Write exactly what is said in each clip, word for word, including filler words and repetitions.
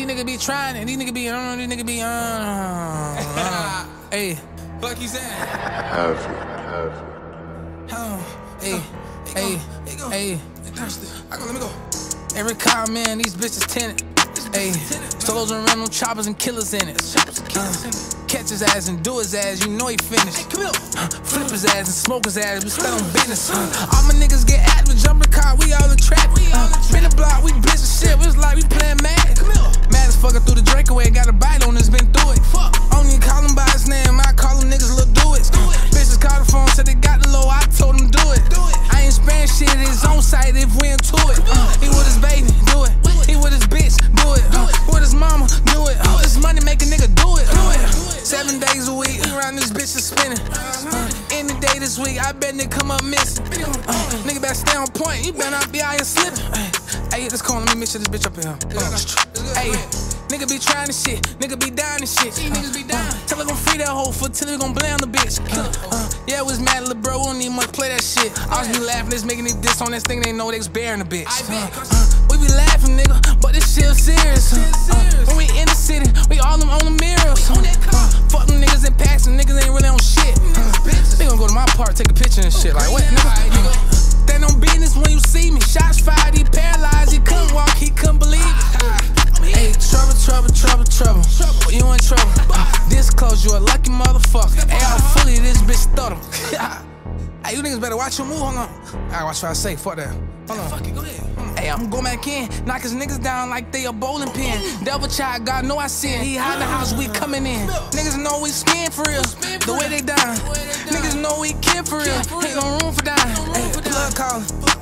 niggas be trying it. These niggas be, uh, these niggas be, uh, uh, hey. Fuck you saying? Have you, have you. Oh, hey, hey, hey. I go, let me go. Every car, man, these bitches tinted. Hey, solos and rental choppers and killers in it. Uh, catch his ass and do his ass, you know he finished. Uh, flip his ass and smoke his ass, we stand on business. Uh, all my niggas get active, jumping car, we all in trap. Uh, spin the block, we bitch and shit, it's like we playing mad. Mad as fucker through the Drake away, got a bite on us, been through it. Fuck, I don't even call him by his name, I call him niggas little do it. Uh, bitches call the phone, said they got the low, I told them do it. I ain't sparing shit, his own site if we into it. Uh, he with his baby, do it. He with his bitch, do it. Uh, with his mama, do it. Uh, this money make a nigga do it. Do it. Seven days a week, around this bitch is spinning. Uh, any day this week, I bet nigga come up missing. Uh, nigga better stay on point, you better not be out here slipping. Hey, hey, let's call, let me mix this bitch up here. Uh, hey, nigga be trying this shit, nigga be dying this shit. Uh, niggas be dying. Uh, tell her gon' free that hoe for till we gon' blame the bitch. Uh, uh, yeah, it was mad, little bro, we don't need much play that shit. I was be laughing, this making it diss on this thing, they know they was bearing the bitch. Uh, uh, we be laughing, nigga, but this shit serious. Uh, uh, when we in the city, we all them on the mirrors. Uh, uh, fuck them niggas in packs, and niggas ain't really on shit. Uh, they gon' go to my park, take a picture and shit. Like, what, nigga? Uh, stand on business when you see me. Shots fired, he paralyzed, he couldn't walk, he couldn't believe it. Uh, hey, trouble, trouble, trouble, trouble. You in trouble. Uh, this close, you a lucky motherfucker. Hey, I'm fully this bitch stutter. Hey, you niggas better watch your move, hold on. Alright, watch what I say, fuck that. Hold on. Fuck it, go ahead. Hey, I'm going back in, knock his niggas down like they a bowling pin. Devil child, God know I sin. He hide the house, we coming in. Niggas know we spin for real, the way they dying. Niggas know we care for real, ain't no room for dying. Hey, blood calling,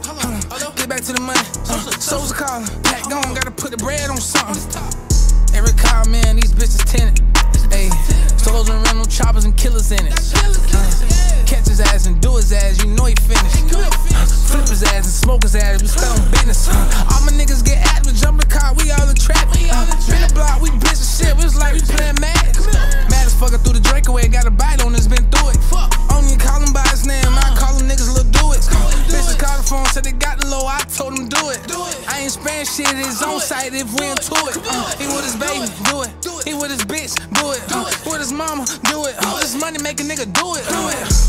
uh, get back to the money. Uh, Souls calling, back gone, gotta put the bread on something. Every car, man, these bitches tinted. Hey, solos and rental choppers and killers in it. Uh, catch his ass and do his ass, you know he finished. Uh, flip his ass and smoke his ass, we stand on business. Uh, all my niggas get active, jumping car, we all in trap. Uh, spin the block, we bitch and shit, it's like we playing mad. Mad as fucker through the Drake away, got a bite on us, been through it. Fuck, I don't even call him by his name, I call him niggas little do it. Uh, bitches call the phone, said they got the low, I told them do it. I ain't sparing shit, his own site if we into it. Uh, he with his baby, do it. He with his bitch, do it. Uh, with his mama, do it. Uh, this money make a nigga do it. Do it.